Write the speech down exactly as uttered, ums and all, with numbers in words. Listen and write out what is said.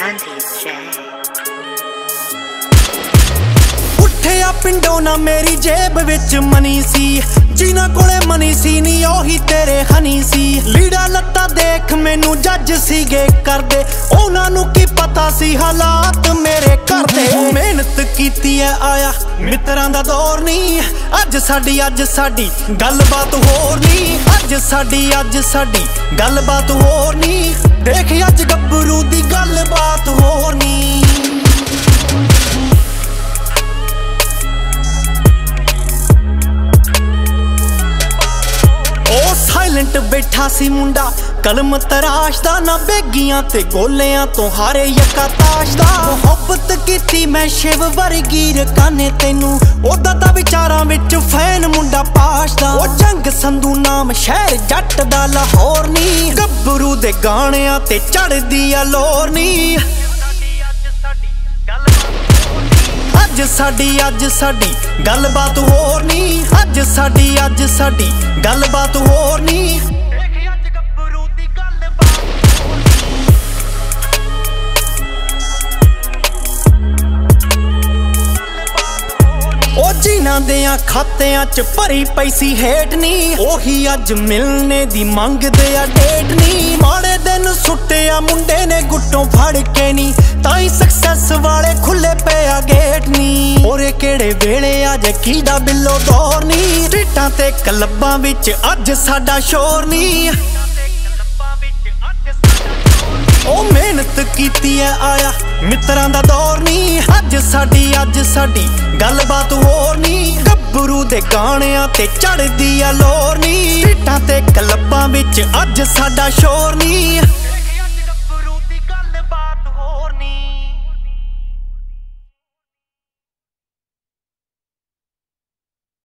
उठिया पिंडों ना मेरी जेब विच मनी सी, जिन्हां कोले मनी सी नी ओही तेरे हनी सी। लीड़ा लत्ता देख मैनू जज सीगे करदे, उन्हां नू की पता सी हालात मेरे घर दे। मेहनत कीती है आया मित्रां दा दौर नी, अज साडी अज साडी गलबात होर नी, अज साडी अज साडी गलबात होर नी। देख अज गब्बरू दी गलबात होर नी। साइलेंट बैठा सी मुंडा कलम तराशदा, ना बेगियां ते गोलियां तो हारे यका ताशदा। मुहब्बत कीती मैं शिव वर्गी रकाने तेनू, ओदा ता विचारां विच फैन मुंडा पाशदा। ओ जंग संधू नाम शहर जट दा लाहौर नी, गब्बरू दे गाणियां ते चढ़दी आ लोर नी। अज साडी अज साडी गलबात होर नी, अज साडी अज साडी गलबात होर नी। ओ जिन्हां देयां खातियां च भरी पैसी हेट नी, ओही अज मिलने दी मंगदे आ डेट नी। माड़े दिन सुट्टिया मुंडे ने गुट्टों फड़ के नी, ताई सक्सैस वाले खुले पे आ गेट नी। ओरे केड़े वेले अज कीड़ा बिल्लो दौर नी, स्ट्रीटां ते क्लबां विच अज साडा शोर नी। ओ मेहनत कीती है आया मित्रां दा दौर नी, अज साडी अज साडी गलबात होर नी। गब्बरू दे गाणियां ते चढ़दी आ लोर नी, स्ट्रीटां ते क्लबां विच अज साडा शोर नी।